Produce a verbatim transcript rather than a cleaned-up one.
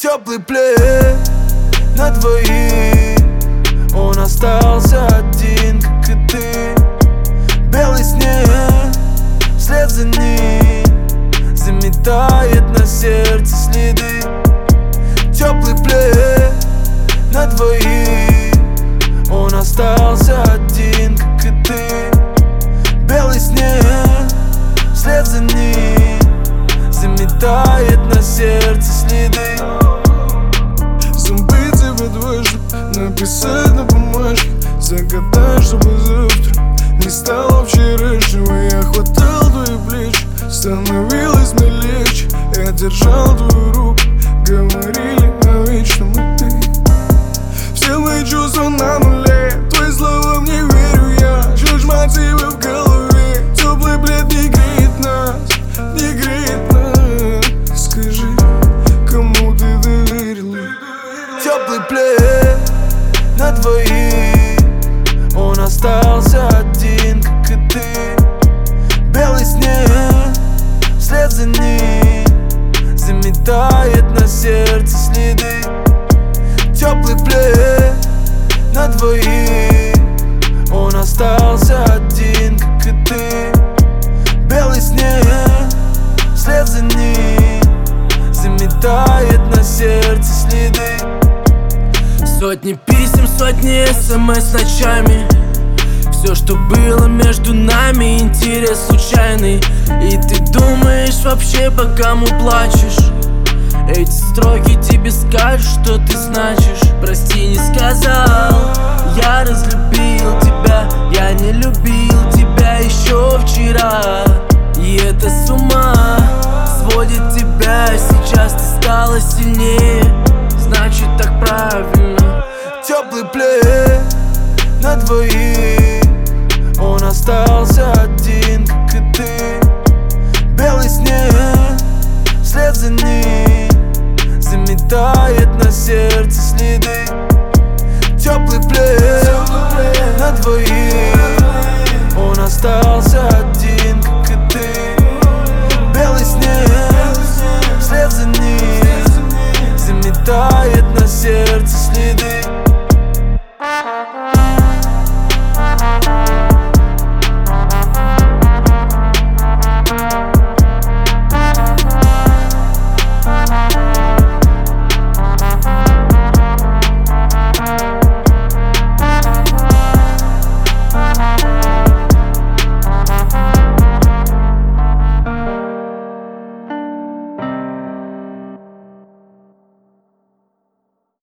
Теплый плед на двоих, он остался один, как и ты. Белый снег вслед за ним заметает на сердце следы. Теплый плед на двоих, он остался один, как и ты. Белый снег вслед за ним заметает на сердце следы. Забыть тебя дважды, написать на бумажке, загадай, чтобы завтра не стало вчерашнего. Я хватал твои плечи, становилось мне легче. Я держал твою руку, говорили о вечном и ты. Все мои чувства на нуле, твои слова мне верю я. Жжешь мотивы в голове, теплый плед не греет нас, не греет нас. Скажи, кому ты доверила? Теплый плед на двоих, он остался один, как и ты. Белый снег вслед за ним заметает на сердце следы. Теплый плед на двоих, он остался один, как и ты. Белый снег вслед за ним заметает на сердце следы. Сотни писем, сотни смс ночами. Все, что было между нами, интерес случайный. И ты думаешь вообще, по кому плачешь? Эти строки тебе скажут, что ты значишь. Прости, не сказал, я разлюбил тебя. Я не любил тебя еще вчера. И это с ума сводит тебя. Сейчас ты стала сильнее, значит так правильно. Теплый плед на двоих, он остался один, как и ты. Белый снег вслед за ним заметает на сердце следы. Теплый плед на двоих, он остался один, как и ты. Белый снег